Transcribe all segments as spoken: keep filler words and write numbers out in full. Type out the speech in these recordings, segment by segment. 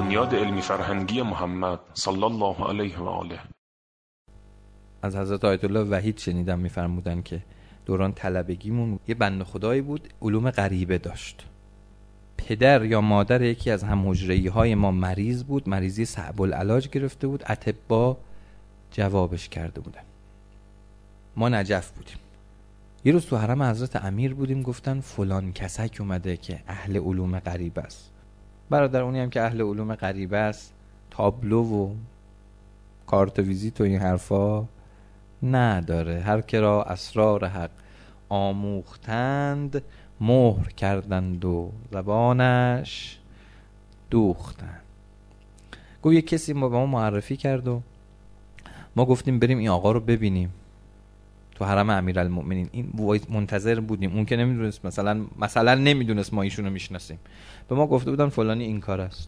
بنیاد علمی فرهنگی محمد صلی الله علیه و آله. از حضرت آیت الله وحید شنیدم میفرمودن که دوران طلبگیمون یه بنده خدایی بود علوم غریبه داشت. پدر یا مادر یکی از هم‌حجره‌ای های ما مریض بود، مریضی صعب العلاج گرفته بود، اطباء جوابش کرده بودن. ما نجف بودیم. یه روز تو حرم حضرت امیر بودیم، گفتن فلان کسک اومده که اهل علوم غریبه است. برادر اونی هم که اهل علوم غریبه است تابلو و کارت ویزیت و این حرفا نداره. هر که را اسرار حق آموختند مهر کردند و زبانش دوختند. گفت یک کسی ما به ما معرفی کرد و ما گفتیم بریم این آقا رو ببینیم تو حرم امیرالمؤمنین. این منتظر بودیم، اون که نمیدونست، مثلا مثلا نمیدونست ما ایشونو میشناسیم. به ما گفته بودن فلانی این کار است.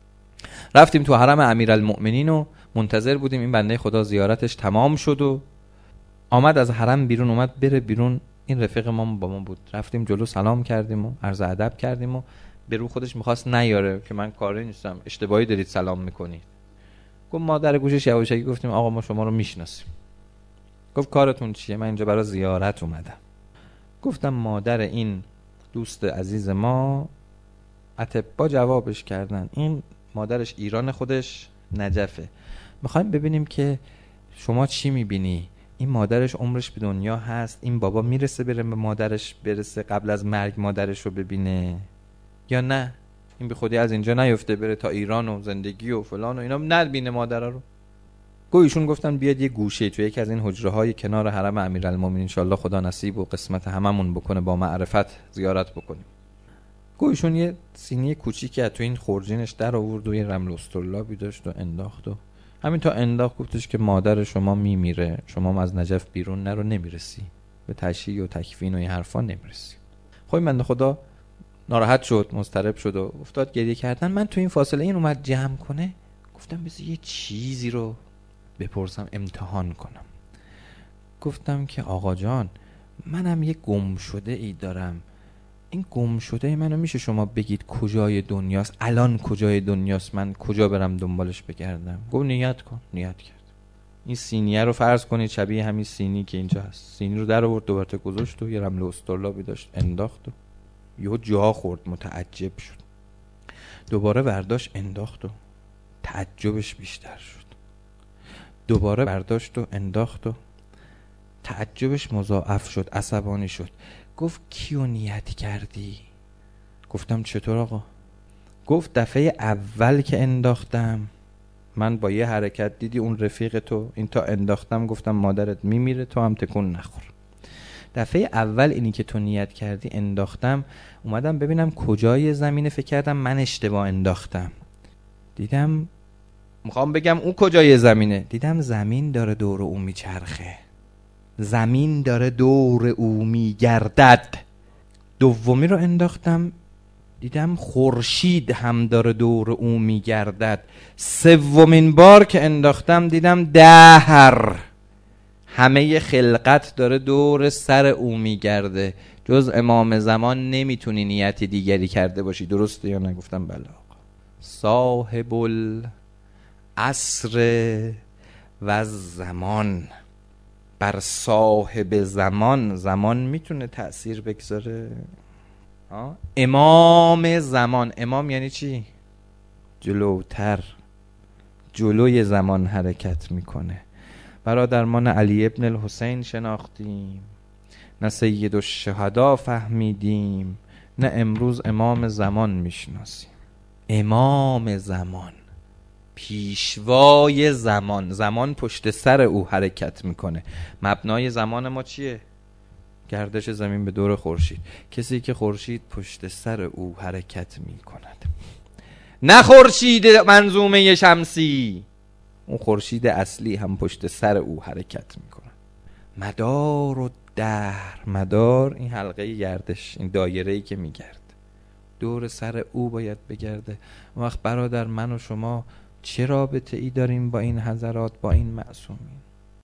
رفتیم تو حرم امیرالمؤمنین و منتظر بودیم. این بنده خدا زیارتش تمام شد و آمد از حرم بیرون، اومد بره بیرون. این رفیق ما با ما بود. رفتیم جلو سلام کردیم و عرض ادب کردیم و به رو خودش میخواست نیاره که من کاری نیستم، اشتباهی دارید سلام میکنید. گفت ما در گوشش یواشکی گفتیم آقا ما شما رو میشناسیم. گفت کارتون چیه؟ من اینجا برای زیارت اومدم. گفتم مادر این دوست عزیز ما اطباء جوابش کردن، این مادرش ایران خودش نجفه، میخوایم ببینیم که شما چی میبینی. این مادرش عمرش به دنیا هست، این بابا میرسه بره به مادرش برسه قبل از مرگ مادرش رو ببینه یا نه؟ این به خودی از اینجا نیفته بره تا ایران و زندگی و فلان و اینا نبینه مادر رو. گویا ایشون گفتن بیاد یه گوشه تو یکی از این حجره های کنار حرم امیرالمومنین، ان شاء الله خدا نصیب و قسمت هممون بکنه با معرفت زیارت بکنیم. گویا ایشون یه سینی کوچیکی از تو این خورجینش در آورد و یه رمل استرلابی داشت و انداخت و همین تا انداخت گفتش که مادر شما میمیره، شما از نجف بیرون نرو، نمیرسی به تشییع و تکفین و این حرفا نمیرسی. خب این بنده خدا ناراحت شد، مضطرب شد و افتاد گریه کردن. من تو این فاصله این اومد جمع کنه، گفتم بذار یه چیزی رو بپرسم امتحان کنم. گفتم که آقا جان منم یه گم شده ای دارم، این گم شده منو میشه شما بگید کجای دنیاست؟ الان کجای دنیاست؟ من کجا برم دنبالش بگردم؟ گفت نیت کن. نیت کرد. این سینیه رو فرض کنید شبیه همین سینی که اینجا هست. سینی رو در آورد دوباره گذاشت و یه رمل استرلابی داشت انداخت و یهو جا خورد، متعجب شد. دوباره برداشت انداخت و تعجبش بیشتر شد. دوباره برداشت و انداخت و تعجبش مضاعف شد، عصبانی شد. گفت کیو نیت کردی؟ گفتم چطور آقا؟ گفت دفعه اول که انداختم من با یه حرکت دیدی اون رفیق تو این تا انداختم گفتم مادرت میمیره تو هم تکون نخور. دفعه اول اینی که تو نیت کردی انداختم، اومدم ببینم کجای زمینه، فکر کردم من اشتباه انداختم. دیدم میخوام بگم اون کجای زمینه، دیدم زمین داره دور او میچرخه، زمین داره دور او میگردد. دومی رو انداختم دیدم خورشید هم داره دور او میگردد. سومین بار که انداختم دیدم دهر همه خلقت داره دور سر او میگرده، جز امام زمان نمیتونی نیتی دیگری کرده باشی. درسته یا نه؟ گفتم بله آقا. صاحب العصر و زمان، بر صاحب زمان زمان میتونه تأثیر بگذاره. امام زمان، امام یعنی چی؟ جلوتر، جلوی زمان حرکت میکنه. برادرمان علی ابن الحسین شناختیم، نه سید الشهدا فهمیدیم، نه امروز امام زمان میشناسیم. امام زمان، پیشوای زمان، زمان پشت سر او حرکت میکنه. مبنای زمان ما چیه؟ گردش زمین به دور خورشید. کسی که خورشید پشت سر او حرکت میکند، نه خورشید منظومه شمسی، اون خورشید اصلی هم پشت سر او حرکت میکنه. مدار و دهر، مدار این حلقه گردش، این دایره‌ای که میگرد دور سر او باید بگرده. اون وقت برادر من و شما چه رابطه ای داریم با این حضرات، با این معصومین؟